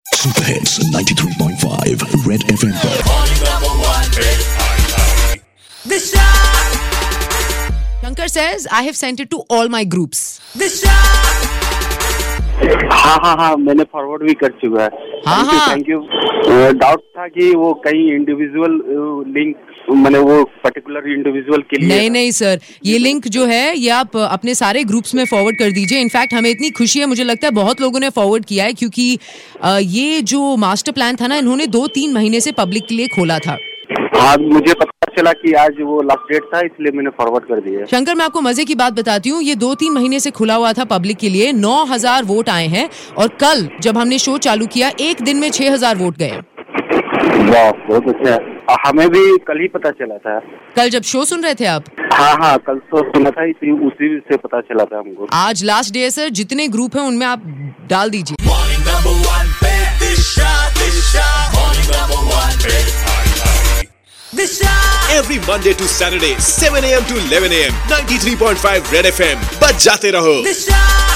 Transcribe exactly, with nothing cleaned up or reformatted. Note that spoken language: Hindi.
Super hits ninety-three point five red FM पर। Shankar says, I have sent it to all my groups. हाँ हाँ हाँ मैंने फॉरवर्ड भी कर चुका है। हाँ हाँ थैंक यू। डाउट था कि वो कहीं इंडिविजुअल लिंक मैंने वो पर्टिकुलर इंडिविजुअल के लिए। नहीं नहीं सर, ये लिंक जो है ये आप अपने सारे ग्रुप्स में फॉरवर्ड कर दीजिए। इनफैक्ट हमें इतनी खुशी है, मुझे लगता है बहुत लोगों ने फॉरवर्ड किया है, क्योंकि ये जो मास्टर प्लान था ना, इन्होंने दो तीन महीने से पब्लिक के लिए खोला था। हाँ मुझे पता चला कि आज वो लास्ट डेट था, इसलिए मैंने फॉरवर्ड कर दिया। शंकर, मैं आपको मजे की बात बताती हूँ, ये दो तीन महीने से खुला हुआ था पब्लिक के लिए। नौ हजार वोट आए हैं और कल जब हमने शो चालू किया एक दिन में छह हजार वोट गए। वाह बहुत अच्छा। हमें भी कल ही पता चला था। कल जब शो सुन रहे थे आप? हाँ हाँ कल तो सुना था, इसी उसी से पता चला था हमको। आज लास्ट डे है सर, जितने ग्रुप हैं उनमें आप डाल दीजिए। Every Monday to Saturday, seven a m to eleven a m, ninety-three point five Red F M. बच जाते रहो।